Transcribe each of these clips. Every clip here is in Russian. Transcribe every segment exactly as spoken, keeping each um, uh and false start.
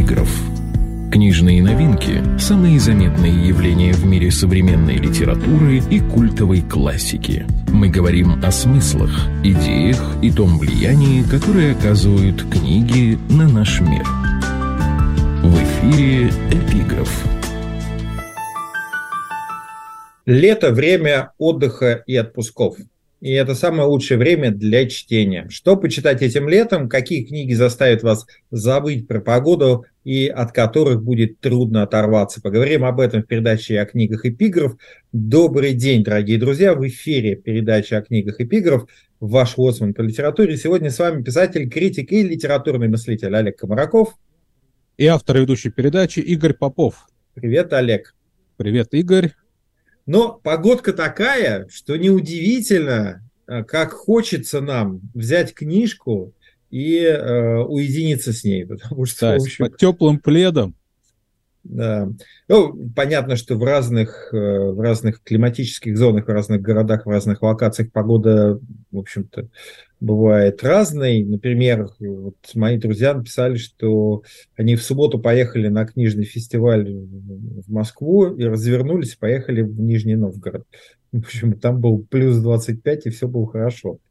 эпиграф. Книжные новинки – самые заметные явления в мире современной литературы и культовой классики. Мы говорим о смыслах, идеях и том влиянии, которое оказывают книги на наш мир. В эфире «Эпиграф». Лето – время отдыха и отпусков. И это самое лучшее время для чтения. Что почитать этим летом? Какие книги заставят вас забыть про погоду и от которых будет трудно оторваться? Поговорим об этом в передаче о книгах «Эпиграф». Добрый день, дорогие друзья! В эфире передача о книгах «Эпиграф». Ваш лоцман по литературе. Сегодня с вами писатель, критик и литературный мыслитель Олег Комараков. И автор и ведущий передачи Игорь Попов. Привет, Олег. Привет, Игорь. Но погодка такая, что неудивительно, как хочется нам взять книжку и э, уединиться с ней. Потому что, да, в общем, под теплым пледом. Да. Ну, понятно, что в разных, в разных климатических зонах, в разных городах, в разных локациях погода, в общем-то, бывает разной. Например, вот мои друзья написали, что они в субботу поехали на книжный фестиваль в Москву и развернулись, поехали в Нижний Новгород. В общем, там был плюс двадцать пять, и все было хорошо.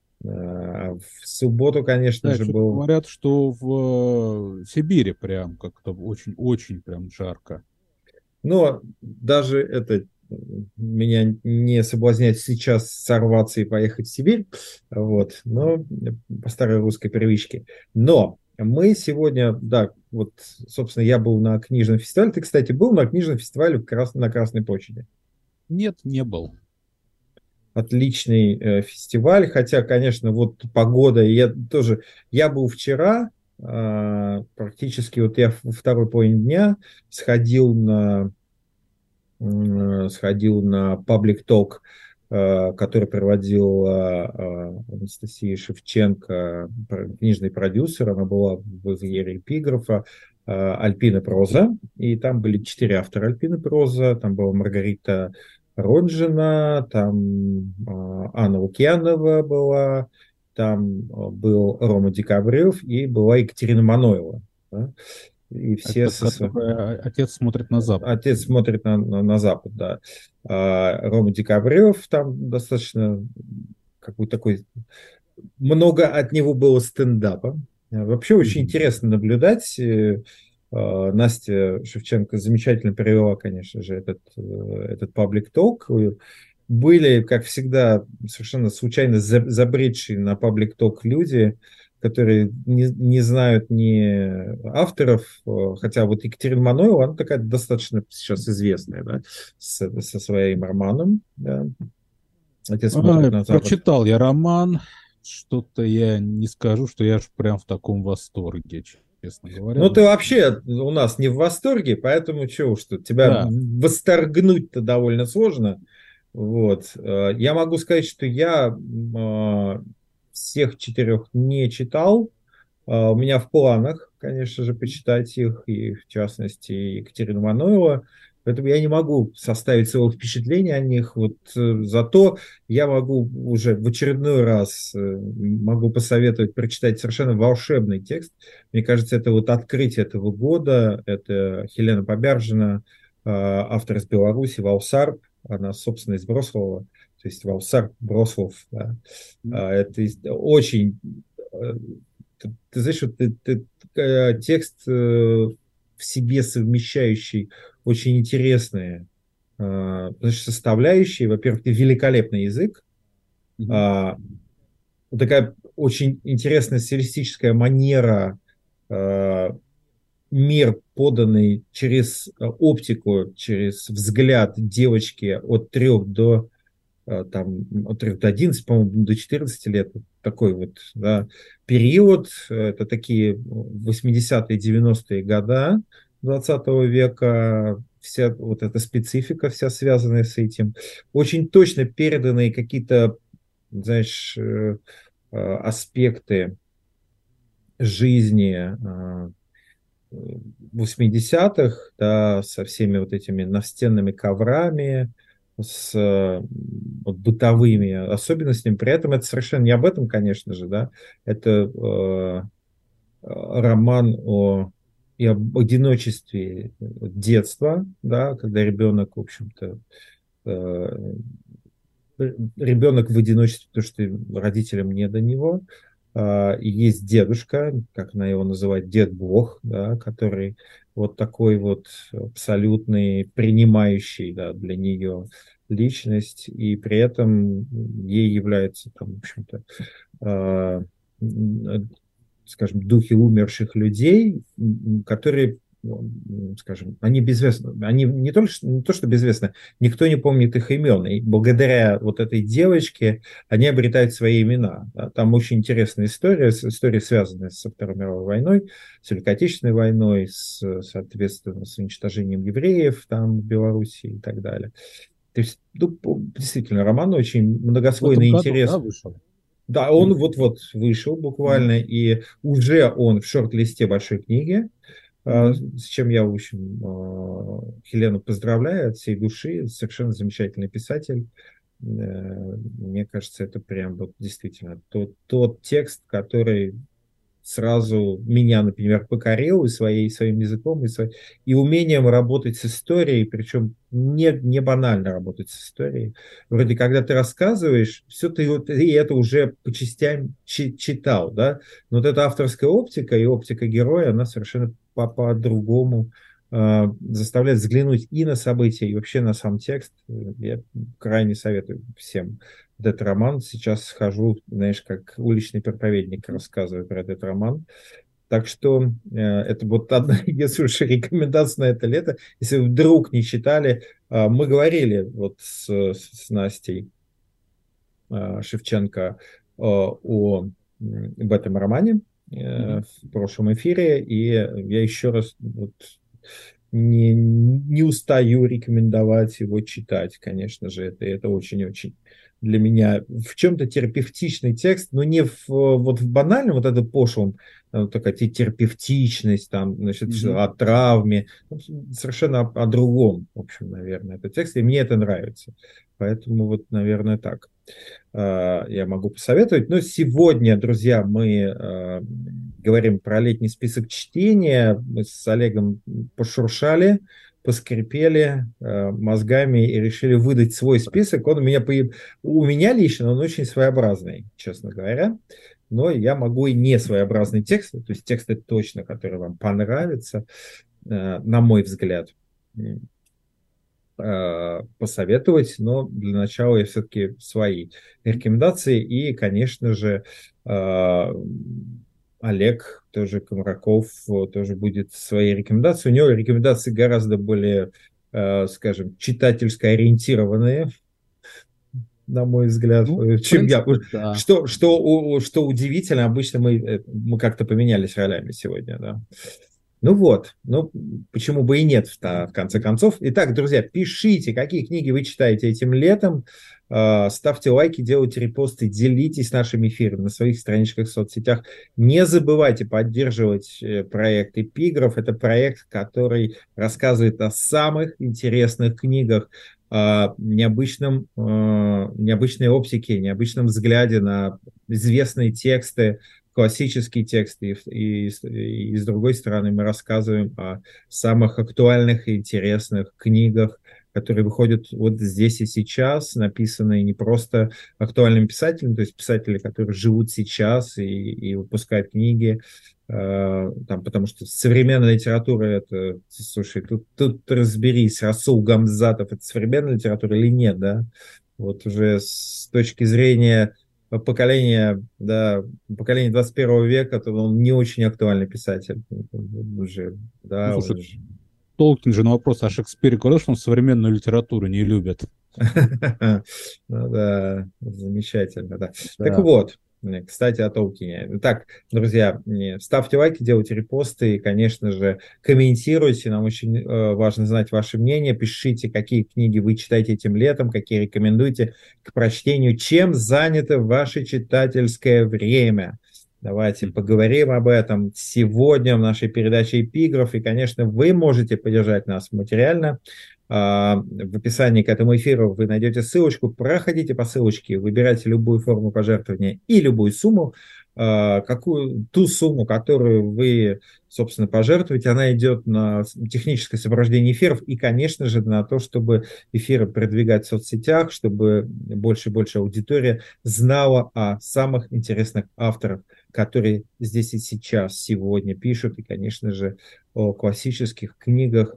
А в субботу, конечно да, же, был... Говорят, что в Сибири прям как-то очень-очень прям жарко. Но даже это меня не соблазняет сейчас сорваться и поехать в Сибирь, вот, но по старой русской привычке. Но мы сегодня, да, вот, собственно, я был на книжном фестивале. Ты, кстати, был на книжном фестивале на Красной площади? Нет, не был. Отличный э, фестиваль, хотя, конечно, вот погода, я тоже, я был вчера, э, практически, вот я во второй половине дня сходил на, э, сходил на Public Talk, э, который проводила э, Анастасия Шевченко, книжный продюсер, она была в эфире «Эпиграфа», э, Альпина Проза, и там были четыре автора Альпины Проза, там была Маргарита Роджина, там э, Анна Лукьянова была, там э, был Рома Декабрев и была Екатерина Манойлова. Да? И все Это, со... Отец смотрит на Запад. Отец смотрит на, на, на Запад, да. А Рома Декабрев, там достаточно какой-то такой... Много от него было стендапа. Вообще очень mm-hmm. интересно наблюдать. Настя Шевченко замечательно привела, конечно же, этот, этот public talk. Были, как всегда, совершенно случайно забредшие на public talk люди, которые не, не знают ни авторов, хотя вот Екатерина Манойлова, она такая достаточно сейчас известная, да, с, со своим романом. Да. Отец смотрит на Запад. Прочитал я роман, что-то я не скажу, что я ж прям в таком восторге, честно говоря. Ну, ты вообще у нас не в восторге, поэтому чего уж тут, тебя да. восторгнуть-то довольно сложно. Вот. Я могу сказать, что я всех четырех не читал. У меня в планах, конечно же, почитать их, и в частности Екатерину Манойлову. Поэтому я не могу составить своего впечатления о них. Вот, зато я могу уже в очередной раз могу посоветовать прочитать совершенно волшебный текст. Мне кажется, это вот открытие этого года. Это Хелена Побяржина, автор из Беларуси, Валсарп. Она, собственно, из Брослова. То есть Валсарп, Брослов. Да. Это очень... Ты, ты знаешь, вот, ты, ты, текст в себе совмещающий очень интересные значит, составляющие. Во-первых, великолепный язык. Mm-hmm. Вот такая очень интересная стилистическая манера, мир, поданный через оптику, через взгляд девочки от трех до там, от трех до одиннадцати, по-моему, до четырнадцати лет. Такой вот да, период. Это такие восьмидесятые, девяностые года двадцатого века. Вся вот эта специфика, вся связанная с этим. Очень точно переданные какие-то, знаешь, аспекты жизни восьмидесятых, да, со всеми вот этими настенными коврами, с вот, бытовыми особенностями. При этом это совершенно не об этом, конечно же, да. Это э, роман о и об одиночестве детства, да, когда ребенок, в общем-то, э, ребенок в одиночестве, потому что родителям не до него. И есть дедушка, как она его называет, дед-бог, да, который вот такой вот абсолютный принимающий, да, для нее личность, и при этом ей является, там, в общем-то, скажем, духи умерших людей, которые, скажем, они безвестны, они не то, не то, что безвестны, никто не помнит их имен, и благодаря вот этой девочке они обретают свои имена. Там очень интересная история, история, связанная со Второй мировой войной, с Великой Отечественной войной, с, соответственно, с уничтожением евреев там в Белоруссии и так далее. То есть, ну, действительно, роман очень многослойный, интересный. Да, вышел? Да, он вот-вот вышел буквально, mm-hmm. и уже он в шорт-листе большой книги, mm-hmm. с чем я, в общем, Хелену поздравляю от всей души, совершенно замечательный писатель. Мне кажется, это прям вот действительно тот, тот текст, который сразу меня, например, покорил и своей, своим языком, и, своим, и умением работать с историей, причем не, не банально работать с историей. Вроде, когда ты рассказываешь, все ты, ты это уже по частям читал, да, но вот эта авторская оптика и оптика героя, она совершенно по- по-другому э, заставляет взглянуть и на события, и вообще на сам текст. Я крайне советую всем этот роман. Сейчас хожу, знаешь, как уличный проповедник, рассказываю про этот роман. Так что э, это вот одна, если уж рекомендация на это лето. Если вдруг не читали, э, мы говорили вот с, с Настей э, Шевченко э, о, об этом романе э, mm-hmm. в прошлом эфире, и я еще раз вот не, не устаю рекомендовать его читать, конечно же, это, это очень-очень для меня в чем-то терапевтичный текст, но не в, вот в банальном, вот это пошлом, вот такая терапевтичность, там, значит, mm-hmm. о травме, совершенно о, о другом, в общем, наверное, этот текст, и мне это нравится. Поэтому вот, наверное, так я могу посоветовать. Но сегодня, друзья, мы говорим про летний список чтения. Мы с Олегом пошуршали, поскрипели э, мозгами и решили выдать свой список. Он у меня, у меня лично, он очень своеобразный, честно говоря. Но я могу и не своеобразный текст, то есть тексты точно, которые вам понравятся, э, на мой взгляд, э, посоветовать. Но для начала я все-таки свои рекомендации. И, конечно же, э, Олег, тоже Комараков, тоже будет свои рекомендации. У него рекомендации гораздо более, э, скажем, читательско ориентированные, на мой взгляд, ну, чем принципе, я. Да. Что, что, что удивительно, обычно мы, мы как-то поменялись ролями сегодня, да. Ну вот, ну почему бы и нет, в, в конце концов. Итак, друзья, пишите, какие книги вы читаете этим летом, э, ставьте лайки, делайте репосты, делитесь нашим эфиром на своих страничках в соцсетях. Не забывайте поддерживать э, проект «Эпиграф». Это проект, который рассказывает о самых интересных книгах, о необычном, э, необычной оптике, необычном взгляде на известные тексты, классические тексты, и, и, и с другой стороны мы рассказываем о самых актуальных и интересных книгах, которые выходят вот здесь и сейчас, написанные не просто актуальным писателем, то есть писатели, которые живут сейчас и, и выпускают книги, э, там, потому что современная литература, это, слушай, тут, тут разберись, Расул Гамзатов, это современная литература или нет, да? Вот уже с точки зрения поколение, да, поколение двадцать первого века, то он не очень актуальный писатель уже, да. Ну, слушай, уже... Толкин же на вопрос о Шекспире говорил, что он современную литературу не любит. Ну да, замечательно, да. Так вот, кстати, о Толкине. Так, друзья, ставьте лайки, делайте репосты и, конечно же, комментируйте. Нам очень э, важно знать ваше мнение. Пишите, какие книги вы читаете этим летом, какие рекомендуете к прочтению, чем занято ваше читательское время. Давайте поговорим об этом сегодня в нашей передаче «Эпиграф». И, конечно, вы можете поддержать нас материально. В описании к этому эфиру вы найдете ссылочку. Проходите по ссылочке, выбирайте любую форму пожертвования и любую сумму. э, какую, ту сумму, которую вы, собственно, пожертвуете, она идет на техническое сопровождение эфиров и, конечно же, на то, чтобы эфиры продвигать в соцсетях, чтобы больше и больше аудитория знала о самых интересных авторах, которые здесь и сейчас, сегодня пишут, и, конечно же, о классических книгах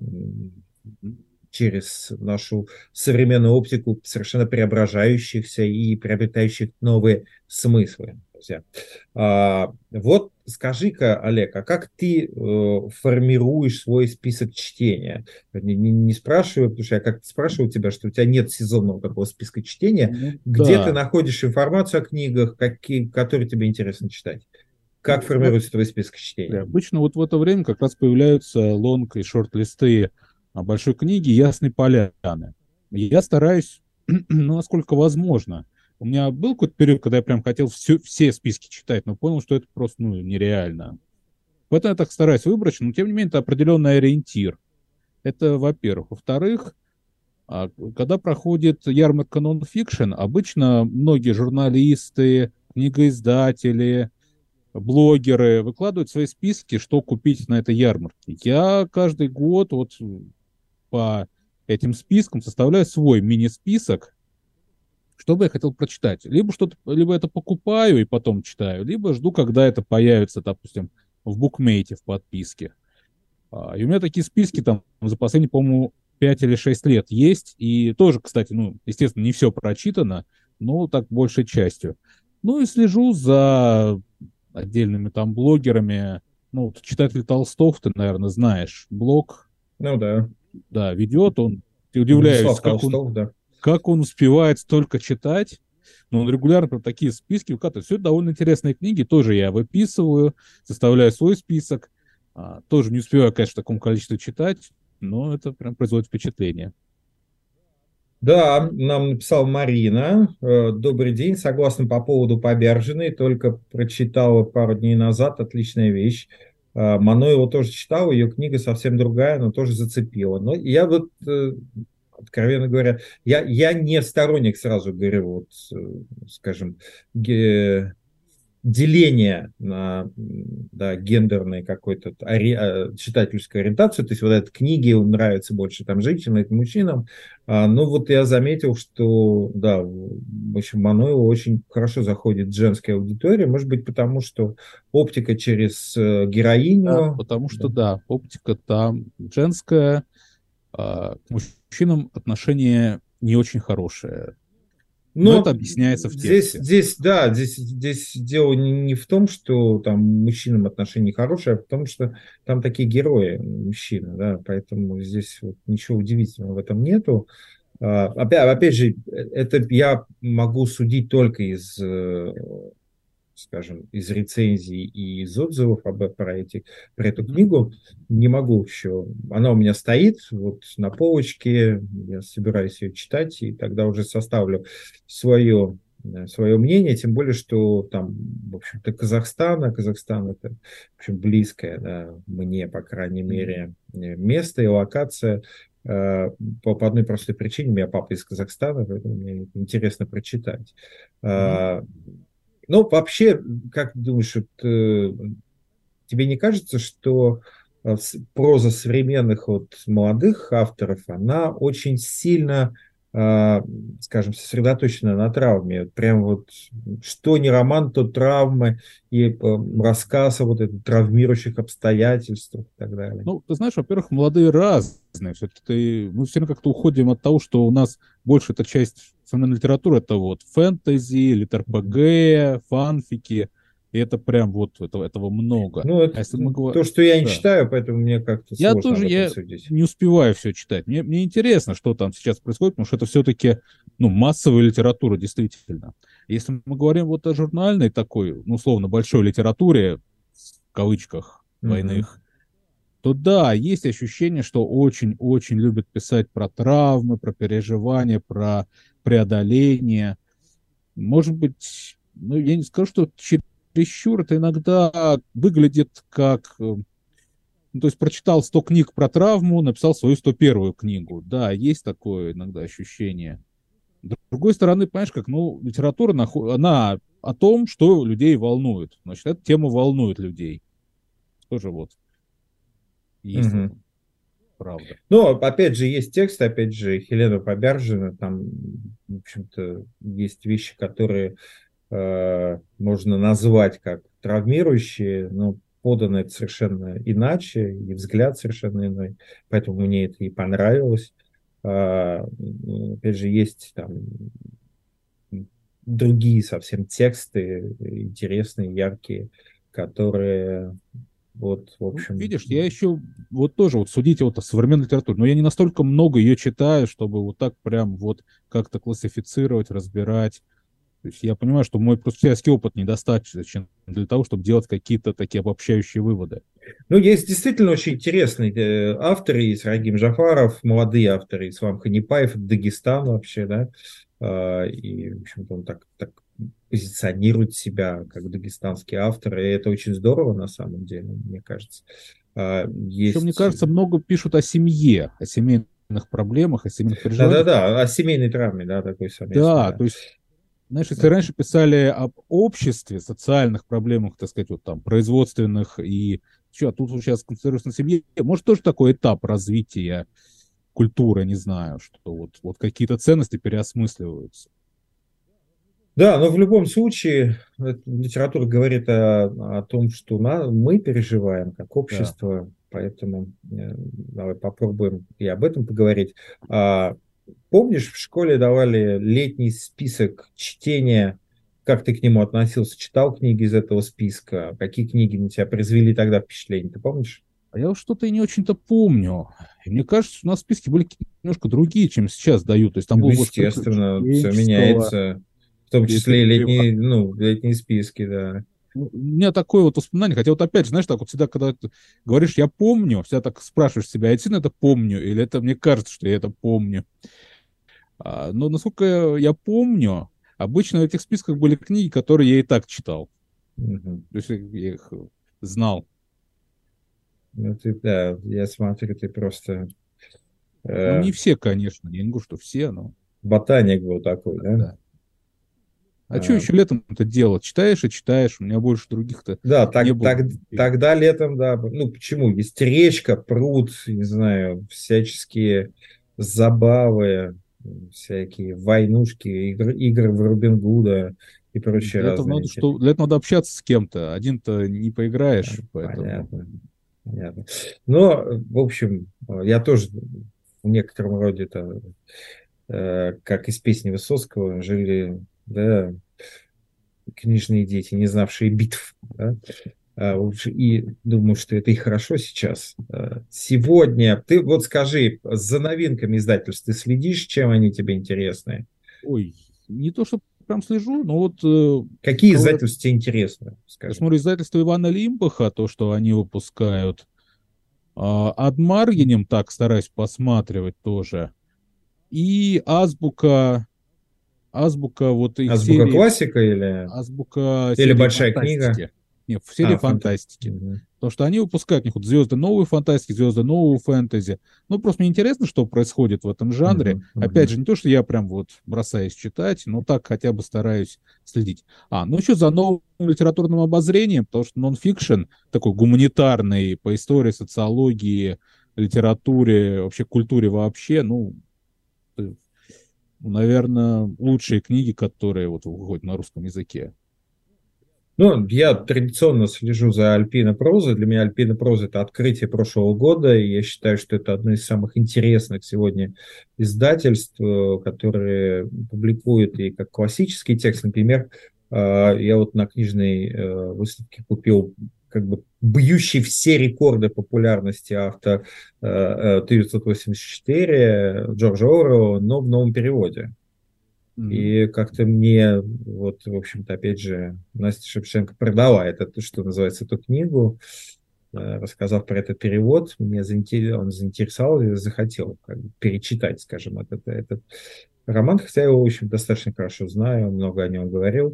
через нашу современную оптику, совершенно преображающихся и приобретающих новые смыслы. Друзья. А, вот скажи-ка, Олег, а как ты э, формируешь свой список чтения? Не, не, не спрашиваю, потому что я как-то спрашивал тебя, что у тебя нет сезонного такого списка чтения. Ну, Где да. ты находишь информацию о книгах, какие, которые тебе интересно читать? Как Ну, формируется твой список чтения? обычно вот в это время как раз появляются лонг и шорт-листы большой книги «Ясной поляны». Я стараюсь, ну, насколько возможно. У меня был какой-то период, когда я прям хотел все, все списки читать, но понял, что это просто ну, нереально. Поэтому я так стараюсь выбрать, но тем не менее это определенный ориентир. Это, во-первых. Во-вторых, а, когда проходит ярмарка нон-фикшн, обычно многие журналисты, книгоиздатели, блогеры выкладывают свои списки, что купить на этой ярмарке. Я каждый год вот по этим спискам составляю свой мини-список, что бы я хотел прочитать. Либо что-то, либо это покупаю и потом читаю, либо жду, когда это появится, допустим, в букмейте в подписке. И у меня такие списки там за последние, по-моему, пять или шесть лет есть. И тоже, кстати, ну, естественно, не все прочитано, но так большей частью. Ну и слежу за отдельными там блогерами. Ну, вот читатель Толстов, ты, наверное, знаешь. Блог, Ну да. да, ведет он. Ты удивляешься, Владислав как он, Толстов, да. как он успевает столько читать. Но он регулярно прям такие списки выкатывает. Все это довольно интересные книги. Тоже я выписываю, составляю свой список. А, тоже не успеваю, конечно, в таком количестве читать, но это прям производит впечатление. Да, нам написала Марина. Э, Добрый день. Согласна по поводу Побяржиной. Только прочитала пару дней назад. Отличная вещь. Э, Мано его тоже читал. Ее книга совсем другая, но тоже зацепила. Но я вот, э, откровенно говоря, я, я не сторонник, сразу говорю, вот, э, скажем, ге- деление на да, гендерной какой-то ори... э, читательскую ориентацию, то есть вот эти книги нравятся больше там женщинам, это мужчинам. А, ну вот я заметил, что да, в общем, Мануэлу очень хорошо заходит в женская аудитория, может быть потому, что оптика через э, Да, героиню. потому что, Да. да, оптика там женская, а к мужчинам отношение не очень хорошее. Но это Но объясняется в здесь, тексте. здесь, да, здесь, здесь дело не, не в том, что там мужчинам отношения хорошие, а в том, что там такие герои мужчины, да, поэтому здесь вот ничего удивительного в этом нету. А, Опять, опять же, это я могу судить только из, э, скажем, из рецензий и из отзывов об, про, эти, про эту Мгм. книгу. Не могу еще. Она у меня стоит вот на полочке. Я собираюсь ее читать, и тогда уже составлю свое, э, свое мнение. Тем более, что там, в общем-то, Казахстан, а Казахстан это, в общем, близкое, да, мне, по крайней мере, э, место и локация. Э, По, по одной простой причине. У меня папа из Казахстана, поэтому мне интересно прочитать. Мгм. А, ну, вообще, как ты думаешь, вот, э, тебе не кажется, что э, с- проза современных вот молодых авторов, она очень сильно, э, скажем, сосредоточена на травме? Вот прям вот что не роман, то травмы и э, рассказ о вот этих травмирующих обстоятельствах и так далее. Ну, ты знаешь, во-первых, молодые разные. Все-таки мы все равно как-то уходим от того, что у нас больше эта часть современной литературы, это вот фэнтези, литр-ПГ, фанфики. И это прям вот этого, этого много. Ну, А это если мы говорим... то, что я не Да. читаю, поэтому мне как-то Я сложно об тоже этом я судить. не успеваю все читать. Мне, мне интересно, что там сейчас происходит, потому что это все-таки ну, массовая литература, действительно. Если мы говорим вот о журнальной такой, ну, условно, большой литературе, в кавычках Мгм. двойных, то да, есть ощущение, что очень-очень любят писать про травмы, про переживания, про преодоление. Может быть, ну, я не скажу, что чересчур это иногда выглядит как... э, Ну, то есть прочитал сто книг про травму, написал свою сто первую книгу. Да, есть такое иногда ощущение. С другой стороны, понимаешь, как, ну, литература, нахо- она о том, что людей волнует. Значит, эта тема волнует людей. Тоже вот есть в Мгм. этом правда. Но, опять же, есть текст, опять же, Хелена Побяржина, там, в общем-то, есть вещи, которые э, можно назвать как травмирующие, но подано это совершенно иначе, и взгляд совершенно иной, поэтому мне это и понравилось. А, м, опять же, есть там другие совсем тексты, интересные, яркие, которые вот, в Ну, общем... видишь, я еще вот тоже вот судите вот о современной литературе, но я не настолько много ее читаю, чтобы вот так прям вот как-то классифицировать, разбирать. То есть я понимаю, что мой просто читательский опыт недостаточен для того, чтобы делать какие-то такие обобщающие выводы. Ну, есть действительно очень интересные э, авторы, есть Рагим Джафаров, молодые авторы, Ислам Ханипаев, Дагестан вообще, да, А, и, в общем-то, он так, так позиционирует себя как дагестанский автор, и это очень здорово, на самом деле, мне кажется. А, Еще, мне Есть... кажется, много пишут о семье, о семейных проблемах, о семейных переживаниях. Да-да-да, о семейной травме, да, такой совместной, Да, да. то есть, знаешь, если Да. раньше писали об обществе, социальных проблемах, так сказать, вот там, производственных и что, а тут вот сейчас концентрируются на семье, может, тоже такой этап развития культуры, не знаю, что вот, вот какие-то ценности переосмысливаются. Да, но в любом случае э, литература говорит о, о том, что на, мы переживаем как Да. общество, поэтому э, давай попробуем и об этом поговорить. А, помнишь, в школе давали летний список чтения, как ты к нему относился, читал книги из этого списка, какие книги на тебя произвели тогда впечатление, ты помнишь? А я вот что-то и не очень-то помню. И мне кажется, что у нас списки были какие-то немножко другие, чем сейчас дают. То есть там Ну, было больше естественно, все приключенческого, меняется, в том или числе и летние, ну, летние списки, да. у меня такое вот воспоминание, хотя вот опять же, знаешь, так вот всегда, когда ты говоришь «я помню», всегда так спрашиваешь себя, я действительно это помню, или это мне кажется, что я это помню. А, но насколько я помню, обычно в этих списках были книги, которые я и так читал. Мгм. То есть я их знал. Ну, ты, да, я смотрю, ты просто Ну, э, не все, конечно, я не говорю, что все, но ботаник был такой, да? да. А что Э, еще летом-то делать? Читаешь и читаешь, у меня больше других-то да, не так, было. так, тогда летом, да, ну, почему? Есть речка, пруд, не знаю, всяческие забавы, всякие войнушки, игры, игры в Робин Гуда и прочие Для этого разные надо, эти. что, для этого надо общаться с кем-то. Один-то не Да, поиграешь, поэтому... понятно, понятно. Но, в общем, я тоже в некотором роде это, э, как из песни Высоцкого, жили, да, книжные дети, не знавшие битв. Да? А, уж и думаю, что это и хорошо сейчас. А, сегодня, ты вот скажи, за новинками издательств ты следишь, чем они тебе интересны? Ой, не то, что прям слежу, но вот э, Какие кого я, издательства тебе интересны, я скажем? смотрю издательство Ивана Лимбаха, то, что они выпускают. А, Ад Маргинем так стараюсь посматривать тоже. И Азбука, Азбука вот их Азбука серии, классика или, Азбука или серии большая книга? фантастики. Нет, в серии А, фанта. фантастики. Мгм. Потому что они выпускают у них вот звезды новой фантастики, звезды нового фэнтези. Ну, просто мне интересно, что происходит в этом жанре. Мгм. Опять Мгм. же, не то, что я прям вот бросаюсь читать, но так хотя бы стараюсь следить. А, ну еще за новым литературным обозрением, потому что нонфикшн такой гуманитарный по истории, социологии, литературе, вообще культуре вообще, ну, э, наверное, лучшие книги, которые вот выходят на русском языке. Ну, я традиционно слежу за Альпино прозой. Для меня Альпино проза — это открытие прошлого года, и я считаю, что это одно из самых интересных сегодня издательств, э, которые публикуют и как классический текст. Например, э, я вот на книжной э, выставке купил как бы бьющий все рекорды популярности автор э, э, тысяча девятьсот восемьдесят четыре Джорджа Оруэлла, но в новом переводе. Мгм. И как-то мне, вот, в общем-то, опять же, Настя Шевченко продала это, что называется, эту книгу, э, рассказав про этот перевод, мне заинтерес... он заинтересовал и захотел как бы перечитать, скажем, этот, этот роман, хотя я его, в общем, достаточно хорошо знаю, много о нем говорил.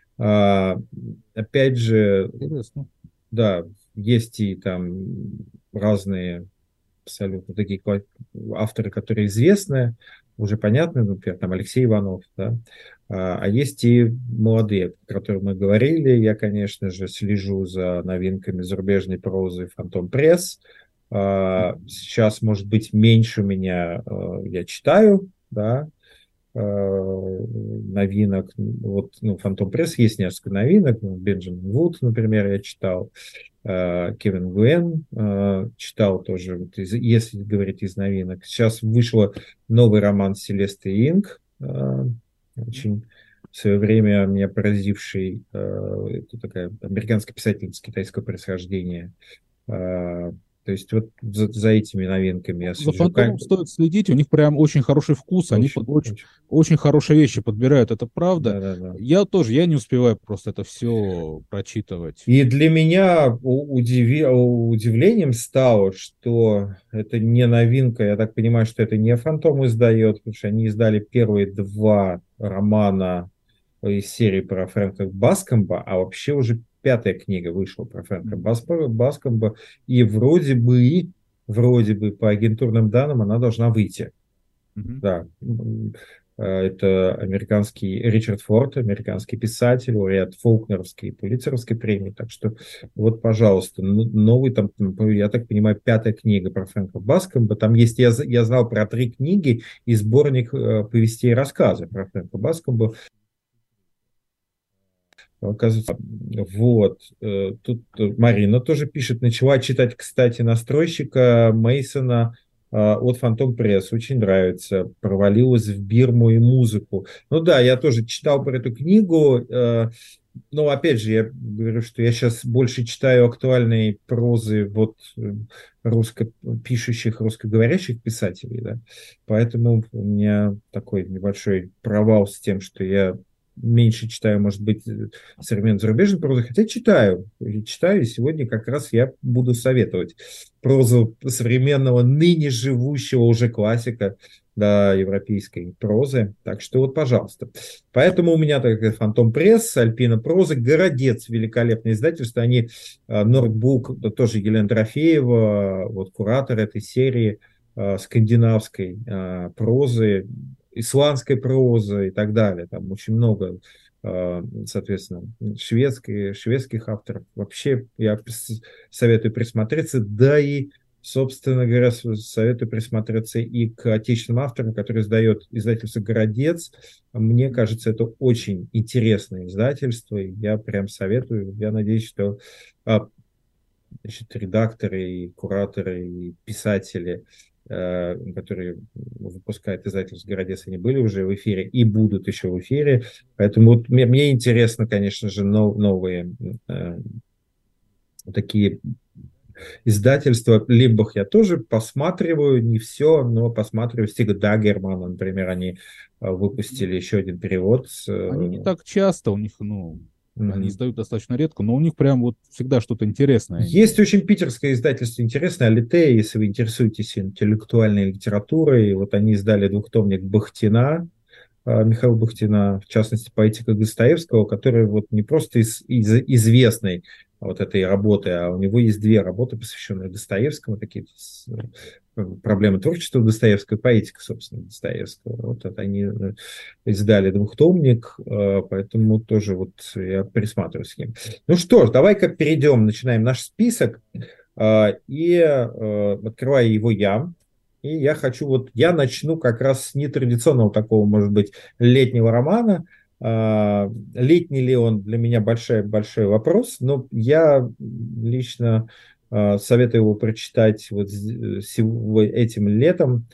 А, опять же, Интересно. да, есть и там разные абсолютно такие авторы, которые известны. уже понятны, например, там Алексей Иванов, да, а, а есть и молодые, о которых мы говорили. Я, конечно же, слежу за новинками зарубежной прозы «Фантом Пресс». А, сейчас, может быть, меньше у меня, а, я читаю, да, а, новинок. Вот, ну, «Фантом Пресс» есть несколько новинок. Ну, Бенджамин Вуд, например, я читал. Кевин Гуэн э, читал тоже, вот из, если говорить из новинок. Сейчас вышел новый роман Селесты Инг, э, очень в свое время меня поразивший, э, это такая американская писательница китайского происхождения. Э, то есть вот за, за этими новинками я За слежу. «Фантомом» стоит следить, у них прям очень хороший вкус, они Очень, под, очень, очень. очень хорошие вещи подбирают, это правда. Да, да, да. Я тоже, я не успеваю просто это все прочитывать. И для меня удиви... удивлением стало, что это не новинка. Я так понимаю, что это не «Фантом» издает, потому что они издали первые два романа из серии про Фрэнка Баскомба, а вообще уже пятая книга вышла про Фрэнка Баскомба, и вроде бы, вроде бы по агентурным данным она должна выйти. Mm-hmm. Да. Это американский Ричард Форд, американский писатель, лауреат Фолкнеровской и Пулитцеровской премии. Так что вот, пожалуйста, новый, там, я так понимаю, пятая книга про Фрэнка Баскомба. Там есть, я, я знал про три книги и сборник повестей и рассказов про Фрэнка Баскомба. Оказывается, вот. Тут Марина тоже пишет, начала читать, кстати, настройщика Мейсона от Фантом Пресс. Очень нравится. Провалилась в Бирму и музыку. Ну да, я тоже читал про эту книгу. Но опять же, я говорю, что я сейчас больше читаю актуальные прозы вот русскопишущих, русскоговорящих писателей. Да? Поэтому у меня такой небольшой провал с тем, что я меньше читаю, может быть, современную зарубежную прозу, хотя читаю. И читаю, и сегодня как раз я буду советовать прозу современного, ныне живущего уже классика, да, европейской прозы. Так что вот, пожалуйста. Поэтому у меня такая «Фантом Пресс», «Альпина проза», «Городец», великолепное издательство. Они, Нордбук, тоже Елена Дорофеева, вот куратор этой серии скандинавской прозы, исландской прозы и так далее. Там очень много, соответственно, шведских, шведских авторов. Вообще я советую присмотреться, да и, собственно говоря, советую присмотреться и к отечественным авторам, которые издает издательство «Городец». Мне кажется, это очень интересное издательство, и я прям советую. Я надеюсь, что значит, редакторы, и кураторы, и писатели, которые выпускают издательство «Городец», они были уже в эфире и будут еще в эфире. Поэтому вот мне, мне интересно, конечно же, нов, новые э, такие издательства. Либо я тоже посматриваю, не все, но посматриваю. Стига Даггермана, например, они выпустили еще один перевод. Они не так часто, у них, ну... Mm-hmm. Они издают достаточно редко, но у них прям вот всегда что-то интересное. Есть очень питерское издательство интересное, Алитея, если вы интересуетесь интеллектуальной литературой. Вот они издали двухтомник Бахтина, Михаила Бахтина, в частности, поэтика Достоевского, который вот не просто из, из известной вот этой работы, а у него есть две работы, посвященные Достоевскому, такие проблемы творчества Достоевского, поэтика, собственно, Достоевского. Вот это они издали двухтомник, поэтому тоже вот я присматриваюсь к ним. Ну что ж, давай-ка перейдем, начинаем наш список, и открываю его я. И я хочу, вот я начну как раз с нетрадиционного такого, может быть, летнего романа. Летний ли он, для меня большой, большой вопрос, но я лично советую его прочитать вот этим летом.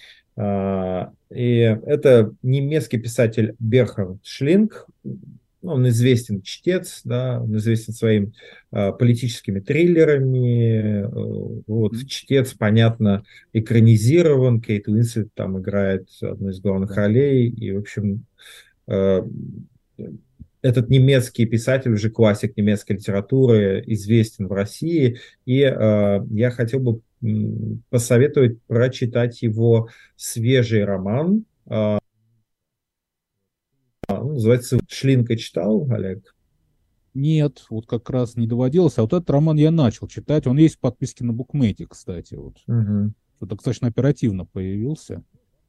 И это немецкий писатель Берхард Шлинг. Он известен чтец, да, он известен своими э, политическими триллерами. Э, вот, mm-hmm. Чтец, понятно, экранизирован. Кейт Уинслет там играет одну из главных mm-hmm. ролей. И, в общем, э, этот немецкий писатель, уже классик немецкой литературы, известен в России. И э, я хотел бы посоветовать прочитать его свежий роман. Э, Называется «Шлинга». Читал, Олег? Нет, вот как раз не доводилось. А вот этот роман я начал читать. Он есть в подписке на Букмейте, кстати. Вот. Угу. Что достаточно оперативно появился.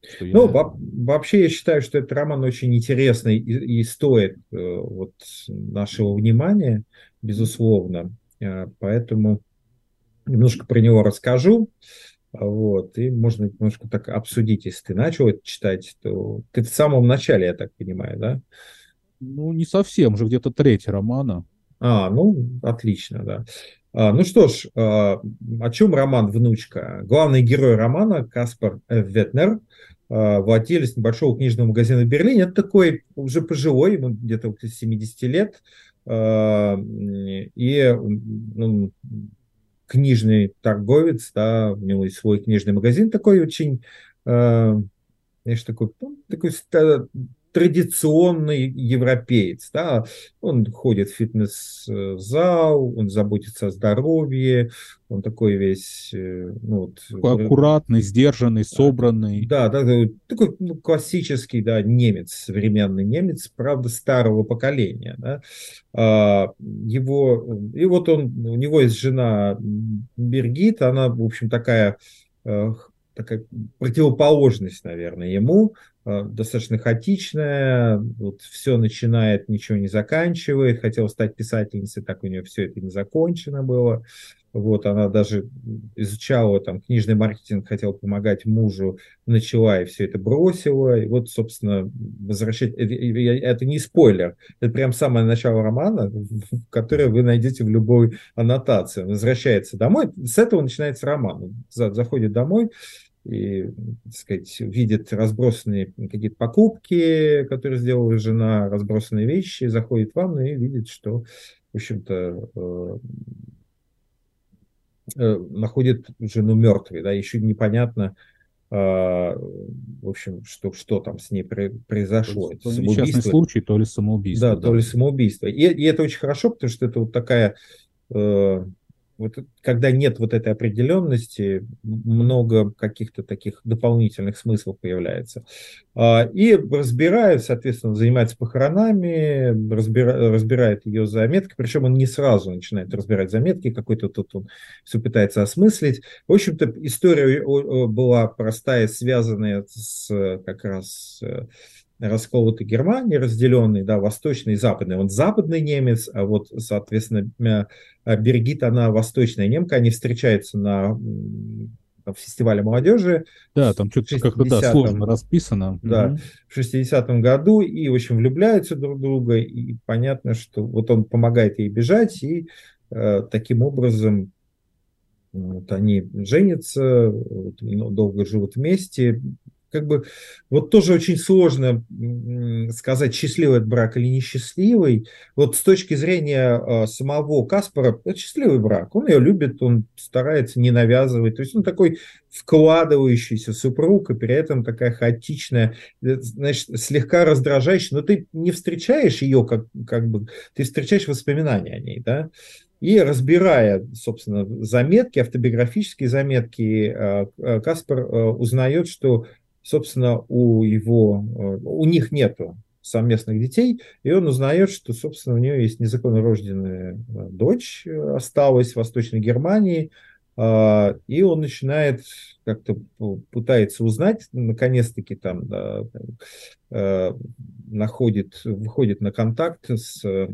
Что Ну, я... во- вообще я считаю, что этот роман очень интересный и, и стоит э, вот нашего внимания, безусловно. Э, поэтому немножко про него расскажу. А Вот, и можно немножко так обсудить, если ты начал это читать, то ты в самом начале, я так понимаю, да? Ну, не совсем, уже где-то треть романа. А, ну, отлично, да. А, ну что ж, а, о чем роман «Внучка»? Главный герой романа Каспар Ф. Ветнер, а, владелец небольшого книжного магазина в Берлине. Это такой уже пожилой, ему где-то около семидесяти лет, а, и ну, книжный торговец, да, у него есть свой книжный магазин, такой очень а, знаешь, такой, ну, такой ста- традиционный европеец, да, он ходит в фитнес-зал, он заботится о здоровье, он такой весь, э, ну, Такой вот, аккуратный, сдержанный, а, собранный. да, да, да, такой ну, классический, да, немец, современный немец, правда, старого поколения, да. А, его, и вот он, у него есть жена Бергит, она, в общем, такая, э, такая противоположность, наверное, ему, э, достаточно хаотичная, вот все начинает, ничего не заканчивает, хотела стать писательницей, так у нее все это не закончено было. Вот, она даже изучала там книжный маркетинг, хотела помогать мужу, начала и все это бросила. И вот, собственно, возвращать... Это, это не спойлер, это прям самое начало романа, которое вы найдете в любой аннотации. Он возвращается домой, с этого начинается роман. Он заходит домой и, так сказать, видит разбросанные какие-то покупки, которые сделала жена, разбросанные вещи, заходит в ванну и видит, что, в общем-то, э, э, находит жену мертвой, да, еще непонятно, э, в общем, что, что там с ней про- То произошло. есть Это то ли несчастный самоубийство, случай, то ли да, самоубийство, то ли да. самоубийство. И, и это очень хорошо, потому что это вот такая э, вот, когда нет вот этой определенности, много каких-то таких дополнительных смыслов появляется. А, И разбирает, соответственно, занимается похоронами, разбира- разбирает ее заметки, причем он не сразу начинает разбирать заметки, какой-то тут он все пытается осмыслить. В общем-то, история о- о- была простая, связанная с э, как раз э, расколотой Германии, разделенной, да, восточный и западный. Он западный немец, а вот, соответственно, э, а Бергит, она восточная немка, они встречаются на м, в фестивале молодежи Да, там в что-то как-то, да, сложно шестидесятом, расписано. да, Мгм. в шестидесятом году, и, в общем, влюбляются друг в друга, и понятно, что вот он помогает ей бежать, и э, таким образом вот они женятся, вот, ну, долго живут вместе. Как бы вот тоже очень сложно м, сказать, счастливый этот брак или несчастливый. Вот с точки зрения э, самого Каспара, это счастливый брак. Он ее любит, он старается не навязывать. То есть он такой вкладывающийся супруг, и при этом такая хаотичная, э, значит, слегка раздражающая. Но ты не встречаешь ее, как, как бы, ты встречаешь воспоминания о ней, да? И разбирая, собственно, заметки, автобиографические заметки, э, э, Каспар э, узнает, что, собственно, у его, э, у них нету совместных детей, и он узнает, что, собственно, у нее есть незаконно рожденная э, дочь, э, осталась в Восточной Германии, э, и он начинает как-то пытается узнать, наконец-таки там, да, э, находит, выходит на контакт с, э,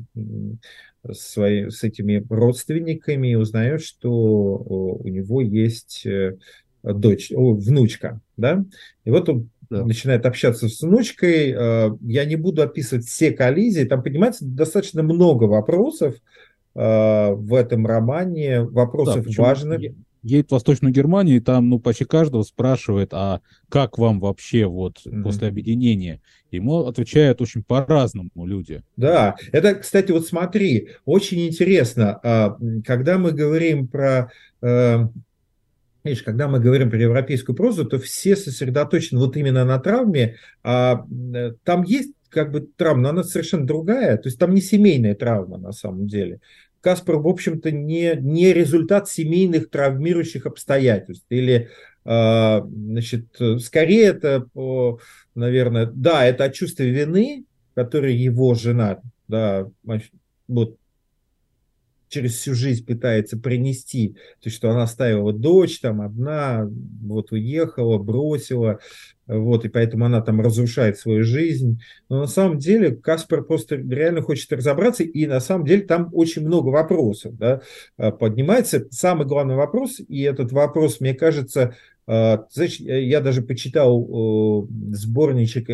свои, с этими родственниками и узнает, что о, у него есть э, дочь, о, внучка, да, и вот он Да. начинает общаться с внучкой. Э, я не буду описывать все коллизии, там поднимается достаточно много вопросов э, в этом романе, Да, вопросов причем важных. е- едет в Восточную Германию, и там, ну, почти каждого спрашивает, а как вам вообще вот Мгм. после объединения? Ему отвечают очень по-разному люди. Да, это, кстати, вот смотри, очень интересно, а, м, когда мы говорим про, э, видишь, когда мы говорим про европейскую прозу, то все сосредоточены вот именно на травме, а м, э, там есть как бы травма, но она совершенно другая, то есть там не семейная травма на самом деле. Каспар, в общем-то, не, не результат семейных травмирующих обстоятельств или, а, значит, э, скорее это, о, наверное, да, это от чувства вины, которое его жена, да, вот через всю жизнь пытается принести, то есть, что она оставила дочь там одна, вот уехала, бросила, вот, и поэтому она там разрушает свою жизнь. Но на самом деле Каспер просто реально хочет разобраться, и на самом деле там очень много вопросов, да, поднимается. Самый главный вопрос, и этот вопрос, мне кажется, знаешь, я даже почитал сборничек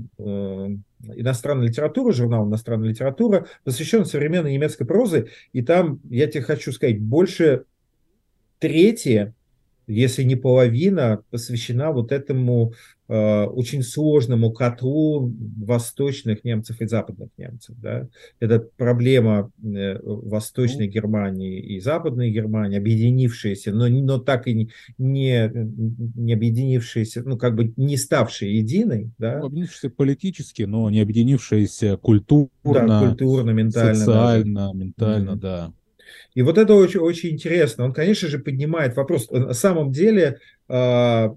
иностранной литературы, журнал «Иностранная литература», посвященный современной немецкой прозе, и там, я тебе хочу сказать, больше трети, если не половина, посвящена вот этому э, очень сложному котлу восточных немцев и западных немцев. Да? Это проблема э, Восточной Германии и Западной Германии, объединившиеся, но, но так и не, не, не объединившиеся, ну как бы не ставшие единой. Да? Ну, объединившиеся политически, но не объединившиеся культурно, да, культурно, ментально, социально, даже. ментально, Mm-hmm. да. И вот это очень, очень интересно. Он, конечно же, поднимает вопрос. На самом деле э,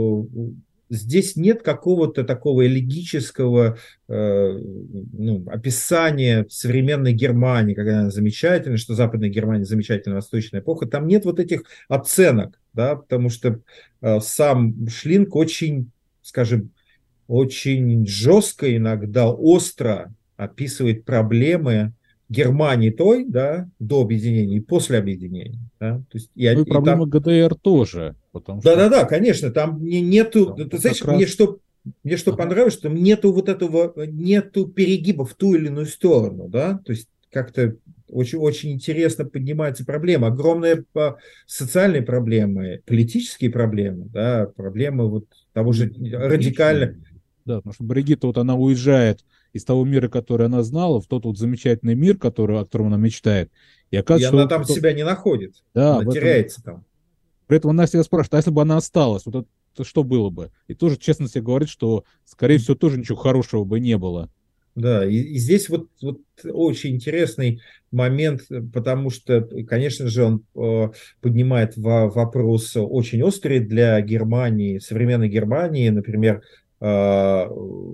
здесь нет какого-то такого элегического э, ну, описания современной Германии, когда она замечательна, что Западная Германия замечательная, Восточная эпоха. Там нет вот этих оценок, да, потому что э, сам Шлинг очень, скажем, очень жестко иногда, остро описывает проблемы Германии той, да, до объединения и после объединения. Да? То есть, и, ну и, и проблема там... ГДР тоже. Потому что... Да-да-да, конечно, там не, нету... Там ты знаешь, раз... мне что, мне что ага. понравилось, что нету вот этого, нету перегиба в ту или иную сторону, да, то есть как-то очень, очень интересно поднимается проблема. Огромные социальные проблемы, политические проблемы, да, проблемы вот того же радикально... Да, потому что Бригитта, вот она уезжает из того мира, который она знала, в тот вот замечательный мир, который, о котором она мечтает. И, оказывается, и она там что... себя не находит. Да, она теряется этом... там. При этом она себя спрашивает, а если бы она осталась, вот это, это что было бы? И тоже честно себе говорит, что, скорее всего, тоже ничего хорошего бы не было. Да, и, и здесь вот, вот очень интересный момент, потому что, конечно же, он э, поднимает в, вопрос очень острый для Германии, современной Германии, например, э,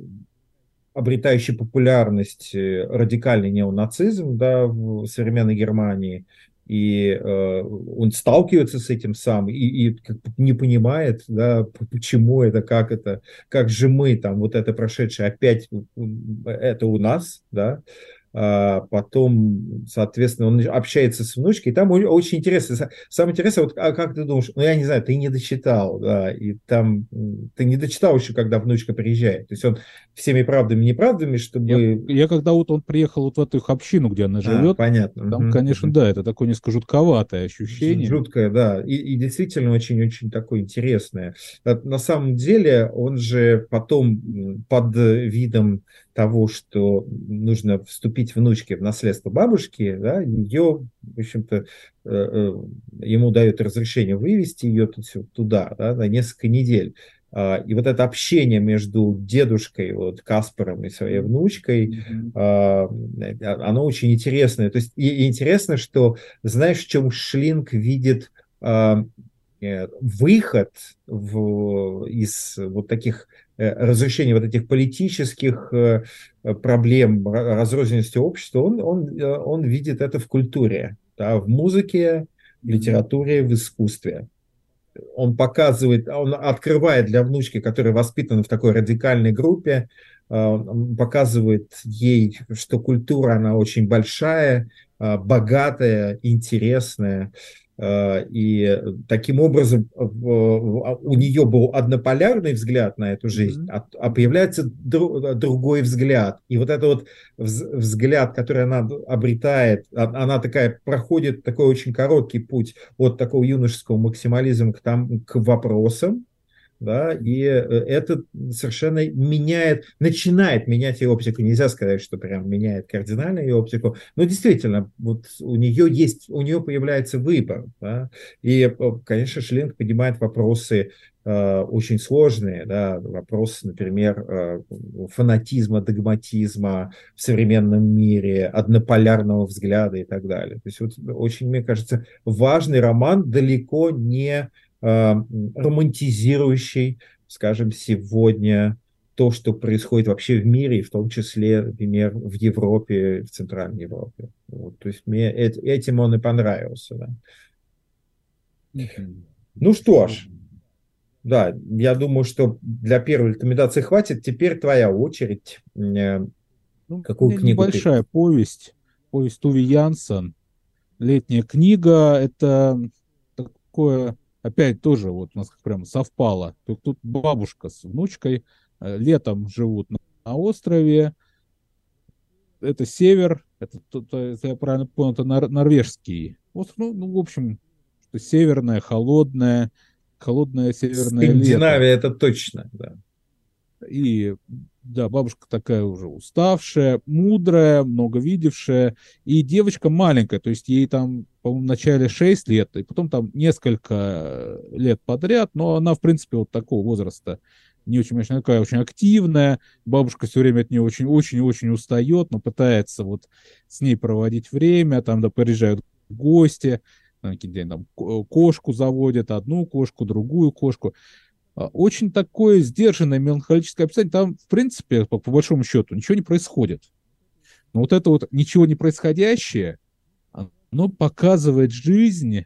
обретающий популярность радикальный неонацизм, да, в современной Германии, и э, он сталкивается с этим сам и, и как бы не понимает, да, почему это, как это, как же мы там вот это прошедшее опять это у нас, да. А потом, соответственно, он общается с внучкой, и там очень интересно. Самое интересное, вот, а как ты думаешь, ну, я не знаю, ты не дочитал, да, и там ты не дочитал еще, когда внучка приезжает. То есть он всеми правдами и неправдами, чтобы... Я, я когда вот он приехал вот в эту их общину, где она живет, а, понятно. там, угу, конечно, угу. да, это такое несколько жутковатое ощущение. Жуткое, да, и, и действительно очень-очень такое интересное. На самом деле он же потом под видом того, что нужно вступить внучке в наследство бабушки, да, ее, в общем-то, ему дают разрешение вывести ее туда, да, на несколько недель. И вот это общение между дедушкой, вот, Каспаром и своей внучкой, mm-hmm. оно очень интересное. То есть и, и интересно, что, знаешь, в чем Шлинг видит выход в, из вот таких разрешения вот этих политических проблем разрозненности общества, он, он, он видит это в культуре, да, в музыке, в литературе, в искусстве. Он показывает, он открывает для внучки, которая воспитана в такой радикальной группе, он показывает ей, что культура, она очень большая, богатая, интересная. И таким образом у нее был однополярный взгляд на эту жизнь, mm-hmm. а появляется другой взгляд. И вот этот вот взгляд, который она обретает, она такая проходит такой очень короткий путь от такого юношеского максимализма к, там, к вопросам. Да, и это совершенно меняет, начинает менять ее оптику. Нельзя сказать, что прям меняет кардинально ее оптику, но действительно, вот у нее есть, у нее появляется выбор. Да, и, конечно, Шлинг поднимает вопросы э, очень сложные, да, вопросы, например, э, фанатизма, догматизма в современном мире, однополярного взгляда и так далее. То есть вот очень, мне кажется, важный роман, далеко не романтизирующий, скажем, сегодня то, что происходит вообще в мире, в том числе, например, в Европе, в Центральной Европе. Вот, то есть мне эт, этим он и понравился. Да. Мгм. Ну что ж, да, я думаю, что для первой рекомендации хватит. Теперь твоя очередь. Э, Ну, у Какую меня книгу ты... небольшая повесть, повесть Туви Янсен, летняя книга. Это такое, опять тоже вот у нас прям совпало. Тут, тут бабушка с внучкой э, летом живут на, на острове. Это север, это, это, это, я правильно понял, это нор- норвежский остров. Ну, ну, в общем, что северное, холодное, холодное северное лето. Скандинавия, это точно, да. И да, бабушка такая уже уставшая, мудрая, много видевшая, и девочка маленькая, то есть ей там, по-моему, в начале шесть лет, и потом там несколько лет подряд, но она, в принципе, вот такого возраста, не очень, конечно, такая очень активная, бабушка все время от нее очень-очень-очень устает, но пытается вот с ней проводить время, там, да, приезжают гости, там, там кошку заводят, одну кошку, другую кошку. Очень такое сдержанное меланхолическое описание. Там, в принципе, по, по большому счету, ничего не происходит. Но вот это вот ничего не происходящее, оно показывает жизнь,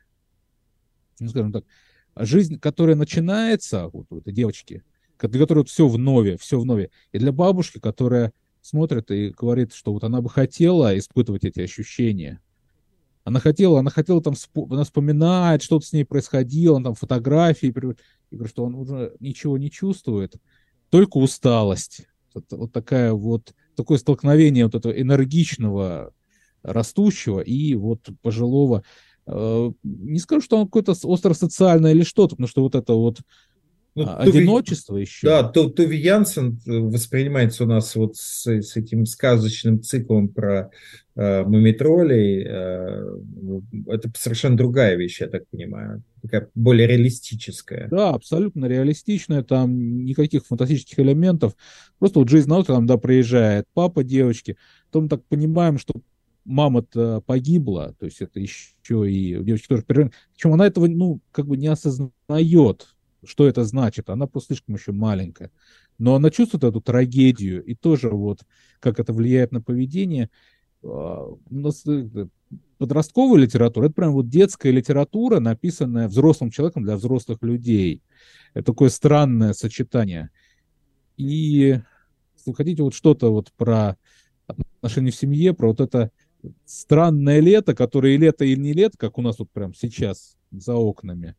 ну, скажем так, жизнь, которая начинается, вот у этой девочки, для которой вот все в нове, все в нове. И для бабушки, которая смотрит и говорит, что вот она бы хотела испытывать эти ощущения. Она хотела, она хотела там, она вспоминает, что-то с ней происходило, там фотографии, и говорю, что он уже ничего не чувствует, только усталость. Вот, вот такая вот, такое столкновение вот этого энергичного растущего и вот пожилого. Э, не скажу, что он какой-то остросоциальный или что-то, потому что вот это вот Ну, а, Туви, одиночество еще. да, Ту- Туви Янсен воспринимается у нас вот с, с этим сказочным циклом про э, мумитролей. Э, это совершенно другая вещь, я так понимаю, такая более реалистическая. Да, абсолютно реалистичная, там никаких фантастических элементов. Просто вот жизнь науки, там, да, приезжает папа девочки, то мы так понимаем, что мама-то погибла, то есть это еще и у девочки тоже перерыв. Причем она этого, ну, как бы не осознает, что это значит, она просто слишком еще маленькая. Но она чувствует эту трагедию, и тоже вот, как это влияет на поведение. А, у нас э, подростковая литература, это прям вот детская литература, написанная взрослым человеком для взрослых людей. Это такое странное сочетание. И если вы хотите вот что-то вот про отношения в семье, про вот это странное лето, которое и лето, и не лето, как у нас вот прям сейчас за окнами.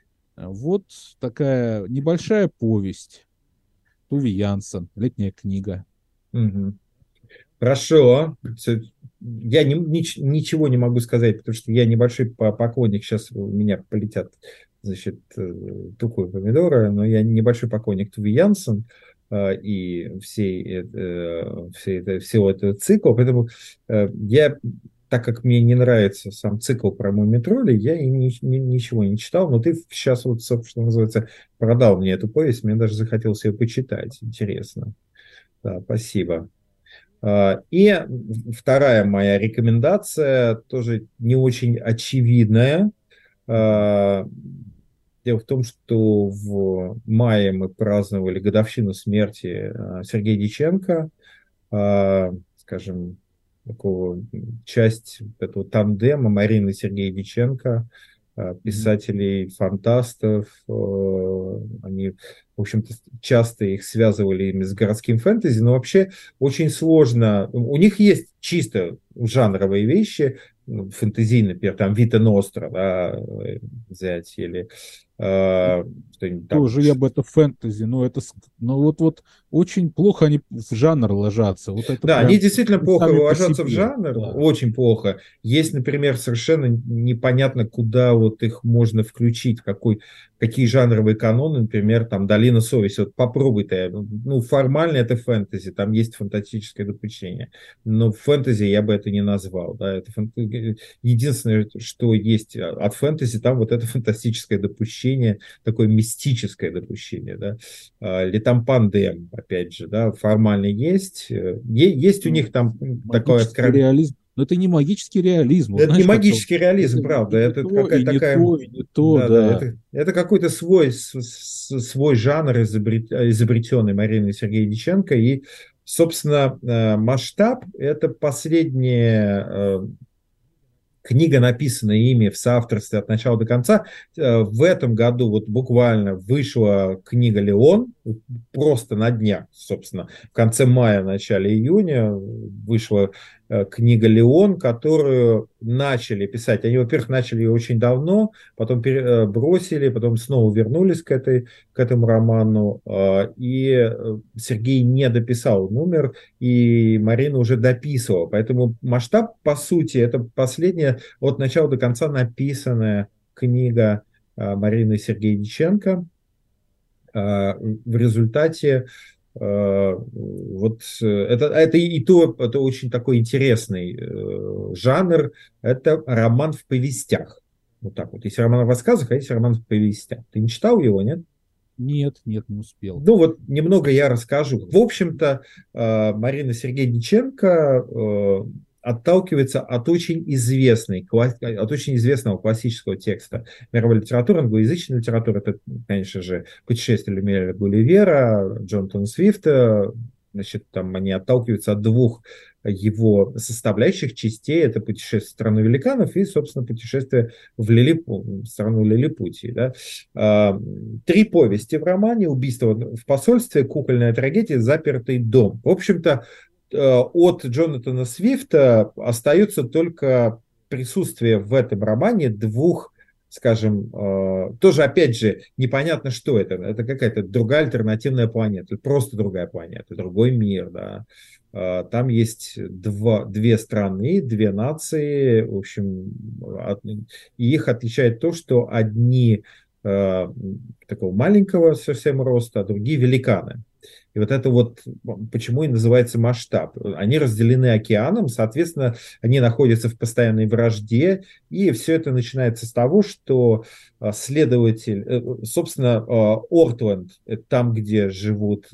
Вот такая небольшая повесть. Туви Янсен, летняя книга. Угу. Хорошо. Я не, нич, ничего не могу сказать, потому что я небольшой поклонник. Сейчас у меня полетят, значит, тупые помидоры, но я небольшой поклонник Туви Янсен э, и всей, э, всей, всего этого цикла. Поэтому э, я, так как мне не нравится сам цикл про мумитроли, я и ни, ни, ничего не читал. Но ты сейчас, вот, что называется, продал мне эту повесть. Мне даже захотелось ее почитать. Интересно. Да, спасибо. И вторая моя рекомендация, тоже не очень очевидная. Дело в том, что в мае мы праздновали годовщину смерти Сергея Дьяченко, скажем, такого часть этого тандема Марины и Сергея Дьяченко, писателей, фантастов. Они, в общем-то, часто их связывали именно с городским фэнтези, но вообще очень сложно. У них есть чисто жанровые вещи, фэнтези, например, там Вита Ностра, да, взять, или э, что-нибудь там. Тоже я бы это фэнтези, но это, ну вот вот очень плохо они в жанр ложатся. Вот это Да, прям они действительно плохо сами по ложатся в себе. жанр, Да. очень плохо. Есть, например, совершенно непонятно, куда вот их можно включить, в какой, какие жанровые каноны, например, там «Долина совести». Вот попробуй ты, ну, формально это фэнтези, там есть фантастическое допущение, но фэнтези я бы это не назвал, да, это фэн... единственное, что есть от фэнтези, там вот это фантастическое допущение, такое мистическое допущение, да, Летам Пандем, опять же, да, формально есть, есть у них там такое откровение. Реализм Но это не магический реализм. Это Знаешь, не магический реализм, это правда. и не Это то, и какая-то не такая... то, и не то, Да, да. да. Это, это какой-то свой, свой жанр, изобрет, изобретенный Мариной Сергеевиченко. И, собственно, масштаб – это последняя книга, написанная ими в соавторстве от начала до конца. В этом году вот буквально вышла книга «Леон», просто на днях, собственно, в конце мая, начале июня вышла книга «Леон», которую начали писать. Они, во-первых, начали ее очень давно, потом бросили, потом снова вернулись к, этой, к этому роману, и Сергей не дописал, он умер, и Марина уже дописывала. Поэтому масштаб, по сути, это последняя от начала до конца написанная книга Марины Сергеевиченко. В результате вот это, это и то, это очень такой интересный жанр, это роман в повестях. Вот так вот. Есть роман в рассказах, а есть роман в повестях. Ты не читал его, нет? Нет, нет, не успел. Ну вот немного я расскажу. В общем-то, Марина Сергеевиченко отталкивается от очень известной, от очень известного классического текста мировой литературы, англоязычной литературы. Это, конечно же, «Путешествие Люмьера Гулливера», Джонатана Свифта. Значит, там они отталкиваются от двух его составляющих частей. Это «Путешествие в страну великанов» и, собственно, «Путешествие в, Лилипу, в страну Лилипутии». Да. Три повести в романе: «Убийство в посольстве», «Кукольная трагедия», «Запертый дом». В общем-то, от Джонатана Свифта остается только присутствие в этом романе двух, скажем, тоже, опять же, непонятно, что это. Это какая-то другая альтернативная планета, просто другая планета, другой мир, да. Там есть два, две страны, две нации, в общем, и их отличает то, что одни такого маленького совсем роста, а другие великаны. И вот это вот почему и называется масштаб. Они разделены океаном, соответственно, они находятся в постоянной вражде, и все это начинается с того, что следователь, собственно, Ортленд, там, где живут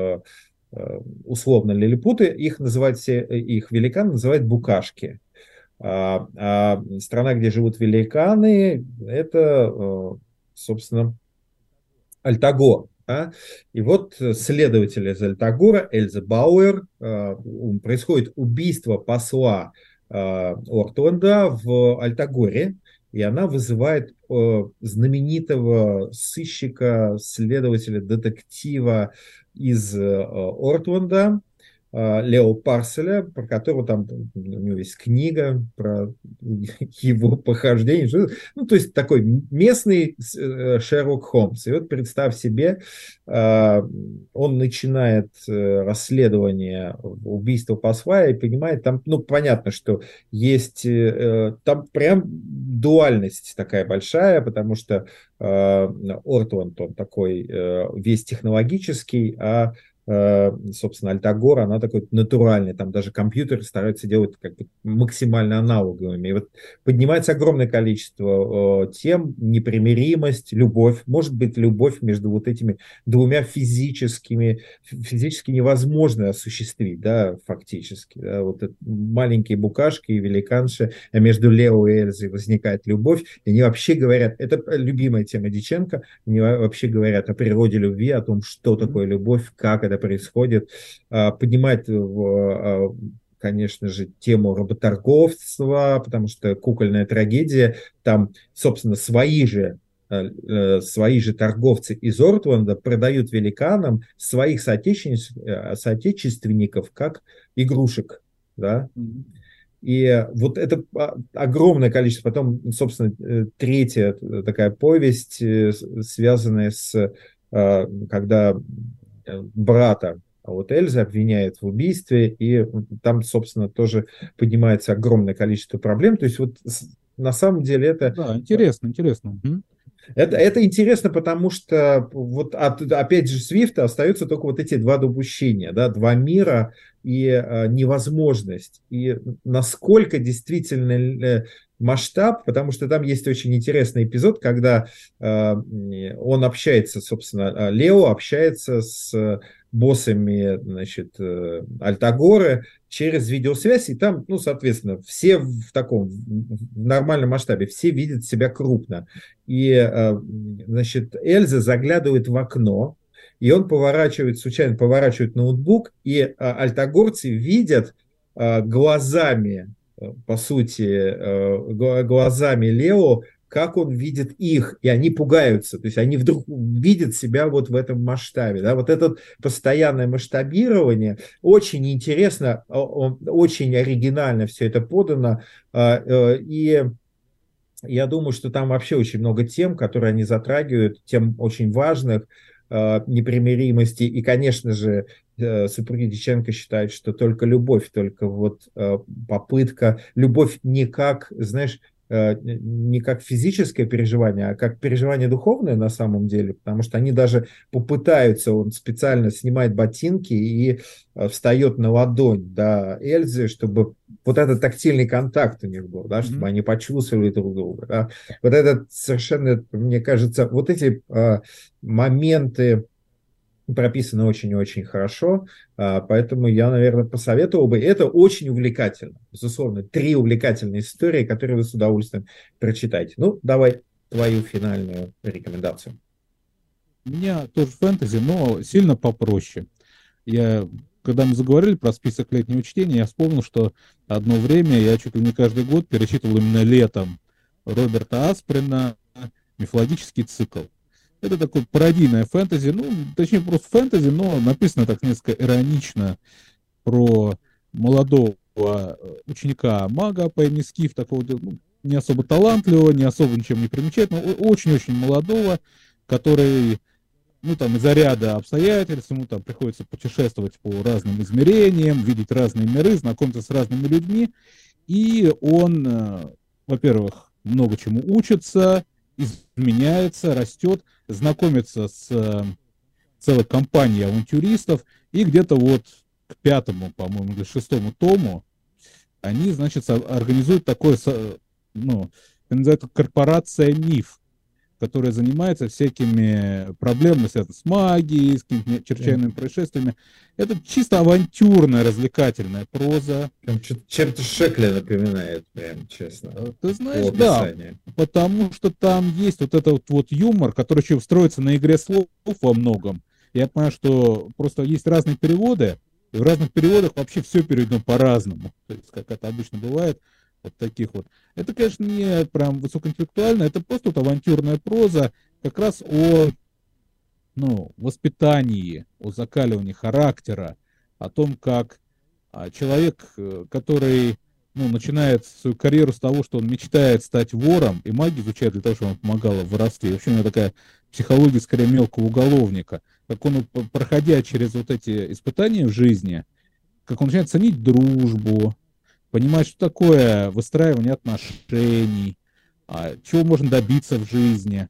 условно лилипуты, их называют все, их великаны называют букашки. А, а страна, где живут великаны, это, собственно, Альтагор. Да? И вот следователь из Альтагора, Эльза Бауэр, происходит убийство посла Ортленда в Альтагоре, и она вызывает знаменитого сыщика, следователя, детектива из Ортленда, Лео Парселя, про которого там у него есть книга про его похождение. Ну, то есть такой местный Шерлок Холмс. И вот представь себе, он начинает расследование убийства посла и понимает, там, ну, понятно, что есть, там прям дуальность такая большая, потому что Ортленд, он такой весь технологический, а собственно, Альтагор, она такой натуральный, там даже компьютеры стараются делать как бы максимально аналоговыми. И вот поднимается огромное количество тем: непримиримость, любовь, может быть, любовь между вот этими двумя физическими, физически невозможно осуществить, да, фактически. Да, вот маленькие букашки и великанши, а между Лео и Эльзой возникает любовь, и они вообще говорят, это любимая тема Дьяченко, они вообще говорят о природе любви, о том, что такое любовь, как это происходит, поднимает, конечно же, тему работорговства, потому что «Кукольная трагедия», там, собственно, свои же, свои же торговцы из Ортленда продают великанам своих соотечественников, соотечественников как игрушек, да. И вот это огромное количество. Потом, собственно, третья такая повесть, связанная с, когда брата вот Эльзы обвиняет в убийстве, и там, собственно, тоже поднимается огромное количество проблем. То есть вот на самом деле это... Да, интересно, интересно. Это, это интересно, потому что вот от, опять же, Свифта остаются только вот эти два допущения, да, два мира и э, невозможность. И насколько действительно масштаб, потому что там есть очень интересный эпизод, когда э, он общается, собственно, Лео общается с боссами, значит, э, Альтагоры через видеосвязь, и там, ну, соответственно, все в таком в нормальном масштабе, все видят себя крупно. И, э, значит, Эльза заглядывает в окно, и он поворачивает, случайно поворачивает ноутбук, и э, альтагорцы видят э, глазами, э, по сути, э, глазами Лео, как он видит их, и они пугаются, то есть они вдруг видят себя вот в этом масштабе. Да? Вот это постоянное масштабирование, очень интересно, очень оригинально все это подано, и я думаю, что там вообще очень много тем, которые они затрагивают, тем очень важных, непримиримости, и, конечно же, супруги Дьяченко считают, что только любовь, только вот попытка, любовь не как, знаешь, не как физическое переживание, а как переживание духовное на самом деле, потому что они даже попытаются, он специально снимает ботинки и встает на ладонь до Эльзы, чтобы вот этот тактильный контакт у них был, да, чтобы mm-hmm. они почувствовали друг друга. Да. Вот этот совершенно, мне кажется, вот эти а, моменты прописаны очень-очень хорошо, поэтому я, наверное, посоветовал бы. Это очень увлекательно, безусловно. Три увлекательные истории, которые вы с удовольствием прочитаете. Ну, давай твою финальную рекомендацию. У меня тоже фэнтези, но сильно попроще. Я, когда мы заговорили про список летнего чтения, я вспомнил, что одно время я чуть ли не каждый год перечитывал именно летом Роберта Асприна «Мифологический цикл». Это такое пародийное фэнтези, ну, точнее, просто фэнтези, но написано так несколько иронично про молодого ученика-мага по имени Скиф, такого, ну, не особо талантливого, не особо ничем не примечательного, очень-очень молодого, который, ну, там, из-за ряда обстоятельств, ему там приходится путешествовать по разным измерениям, видеть разные миры, знакомиться с разными людьми, и он, во-первых, много чему учится, изменяется, растет, знакомится с э, целой компанией авантюристов, и где-то вот к пятому, по-моему, или шестому тому они, значит, организуют такое, ну, называется корпорация МИФ, которая занимается всякими проблемами, связанными с магией, с какими-то чрезвычайными происшествиями. Это чисто авантюрная, развлекательная проза. Чем-то Шекли напоминает, прям, честно. Ты знаешь, да, потому что там есть вот этот вот юмор, который еще строится на игре слов во многом. Я понимаю, что просто есть разные переводы, и в разных переводах вообще все переведено по-разному. То есть, как это обычно бывает, вот таких вот. Это, конечно, не прям высокоинтеллектуально, это просто вот авантюрная проза как раз о, ну, воспитании, о закаливании характера, о том, как а, человек, который, ну, начинает свою карьеру с того, что он мечтает стать вором, и магию изучает для того, чтобы он помогала в воровстве. И вообще у него такая психология, скорее, мелкого уголовника. Как он, проходя через вот эти испытания в жизни, как он начинает ценить дружбу, понимать, что такое выстраивание отношений, чего можно добиться в жизни.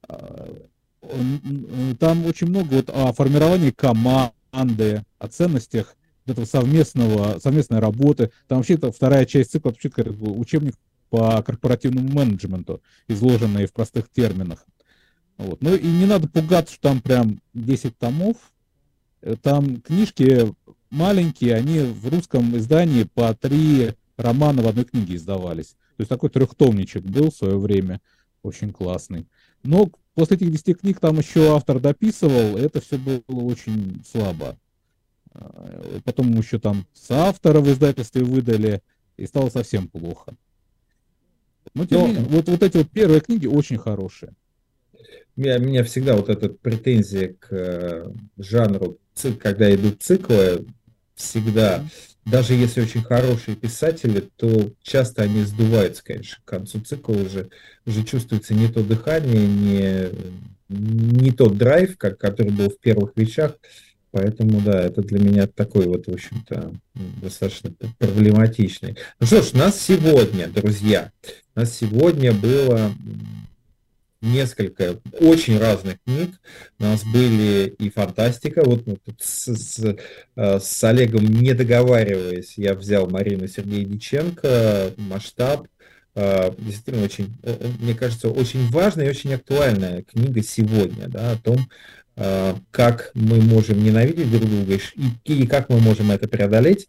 Там очень много вот о формировании команды, о ценностях этого совместного, совместной работы. Там вообще это вторая часть цикла, вообще как учебник по корпоративному менеджменту, изложенный в простых терминах. Вот. Ну и не надо пугаться, что там прям десять томов. Там книжки маленькие, они в русском издании по три романа в одной книге издавались. То есть такой трехтомничек был в свое время, очень классный. Но после этих десяти книг там еще автор дописывал, и это все было очень слабо. Потом ему еще там соавтора в издательстве выдали, и стало совсем плохо. Но тем не менее, вот, вот эти вот первые книги очень хорошие. У меня, у меня всегда вот эта претензия к э, жанру, когда идут циклы, всегда, даже если очень хорошие писатели, то часто они сдуваются, конечно, к концу цикла уже, уже чувствуется не то дыхание, не, не тот драйв, как, который был в первых вещах. Поэтому, да, это для меня такой вот, в общем-то, достаточно проблематичный. Ну что ж, у нас сегодня, друзья, у нас сегодня было несколько очень разных книг. У нас были и фантастика. Вот мы тут с, с, с Олегом, не договариваясь, я взял Марину Сергея Дьяченко, «Масштаб», действительно очень, мне кажется, очень важная и очень актуальная книга сегодня, да, о том, как мы можем ненавидеть друг друга и, и как мы можем это преодолеть.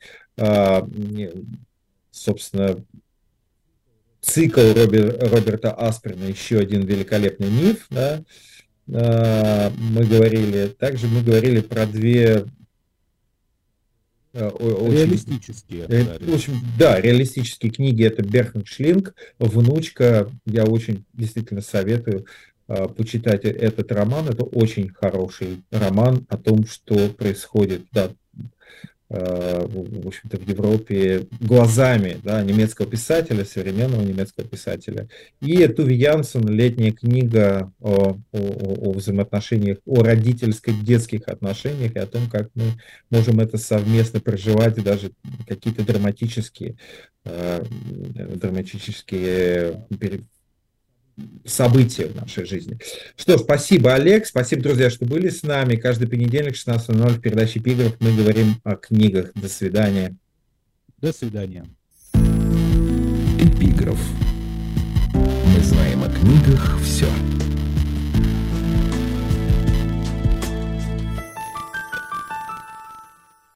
Собственно, цикл Робер, Роберта Аспрена «Еще один великолепный миф», да, мы говорили, также мы говорили про две очень, реалистические. В общем, да, реалистические книги. Это Берхард Шлинг, «Внучка». Я очень действительно советую uh, почитать этот роман. Это очень хороший роман о том, что происходит, да, uh, в общем-то, в Европе глазами, да, немецкого писателя, современного немецкого писателя. И Туви Янсен, «Летняя книга» о, о, о взаимоотношениях, о родительско-детских отношениях и о том, как мы можем это совместно проживать, и даже какие-то драматические, э, драматические события в нашей жизни. Что ж, спасибо, Олег, спасибо, друзья, что были с нами. Каждый понедельник в шестнадцать ноль ноль в передаче «Эпиграф» мы говорим о книгах. До свидания. До свидания. Эпиграф. Мы знаем о книгах все.